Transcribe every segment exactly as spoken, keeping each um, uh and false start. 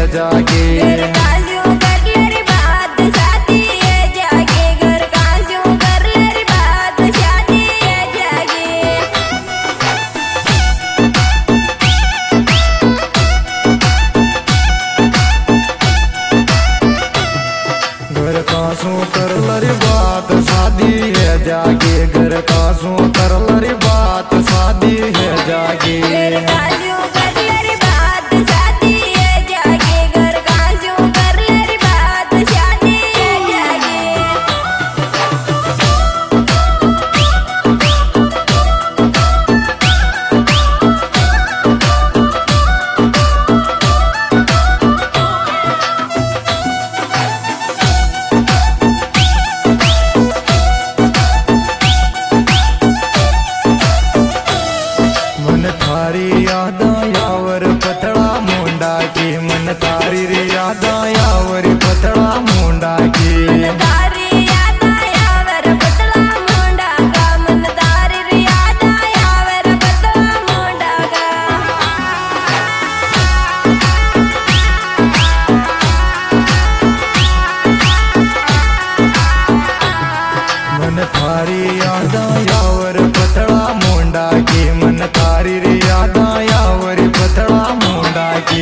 जागे। कासू कर लरी बात शादी है जागे। घर कासू कर लरी बात शादी है जागे। थारी याद यावर पतड़ा मुंडा की मन तारी रे याद यावर पतड़ा मुंडा की। तारी याद यावर पतड़ा मुंडा का मन तारी रे याद यावर पतड़ा मुंडा का। मन थारी याद यावर पतड़ा मुंडा की। मन तारी रे याद यावर पतड़ा मुंडा की।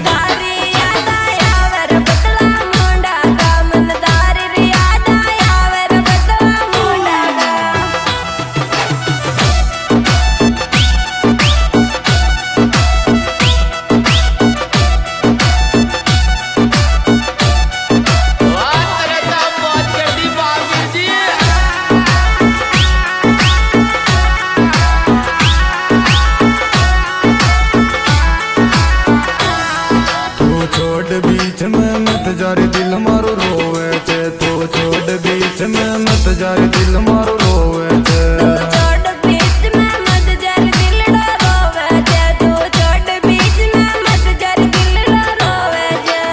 बीच में मत जारी दिल मारो रोवे चे। तो छोड़ बीच में मत जारी दिल मारो रोवे चे। छोड़ बीच में मत जारी दिल रोवे चे। तो छोड़ बीच में मत जारी दिल रोवे चे।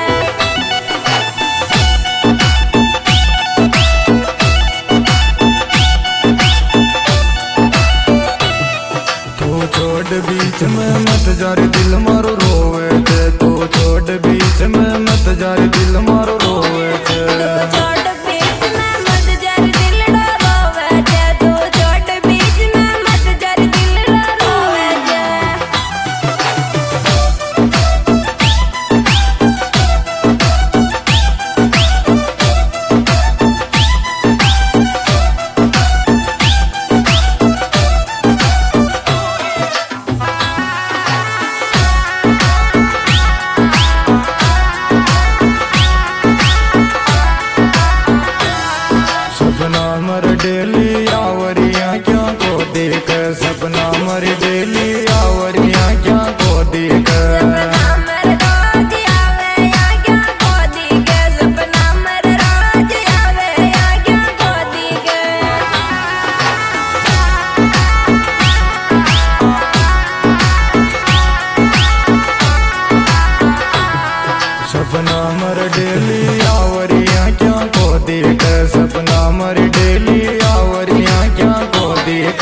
तो छोड़ बीच में मत जारी दिल मारो रोवे चे। तो छोड़ बीच में मत जारी दिल मारो रोवे चे। छोड़ बीच में मत जारी दिल रोवे चे। तो छोड़ बीच में मत जारी दिल रोवे चे। सपना मर डेली आवरिया क्या को देख। सपना मर डेली आवरिया क्या को देख। सपना मर डेली आवरिया क्या को देख। सपना मर डेली आवरिया क्या को देख।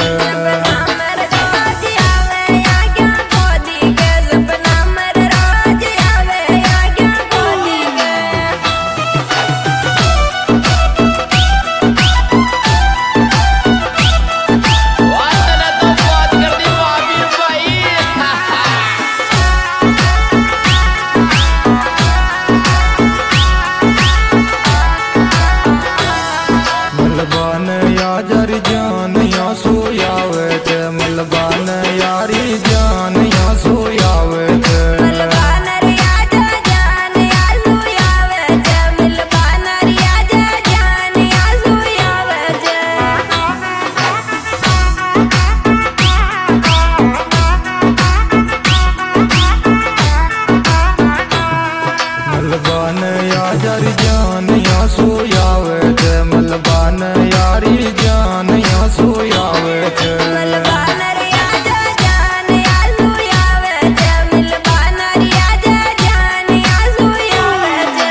मलबान या जरी जान या सोयावे चे। मलबान यारी जान या सोयावे चे। मलबान या जान या सोयावे चे। मलबान या जान या सोयावे चे। मलबान या जरी जान या सोयावे चे। मलबान यारी जान या सोयावे चे। मलबान या जान या सोयावे चे। मलबान या जान या सोयावे चे।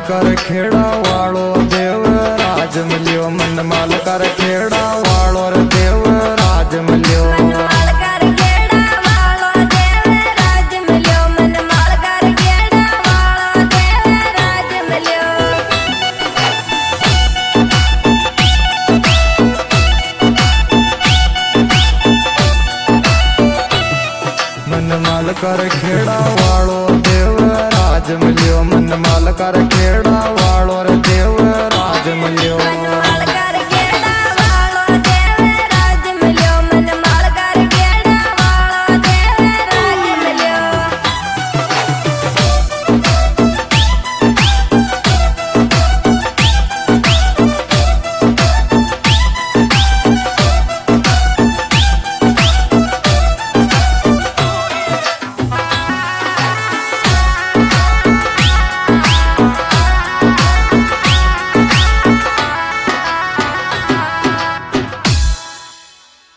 कर खेड़ा वालो देव राज मिलियो मन माल कर खेड़ा वालो रे देव राज मिलियो मन माल कर खेड़ा वालो देव राज मिलियो मन माल कर खेड़ा वालो देव राज मिलियो मन माल कर खेड़ा वालो देव राज मिलियो मन माल कर खेड़ा वालो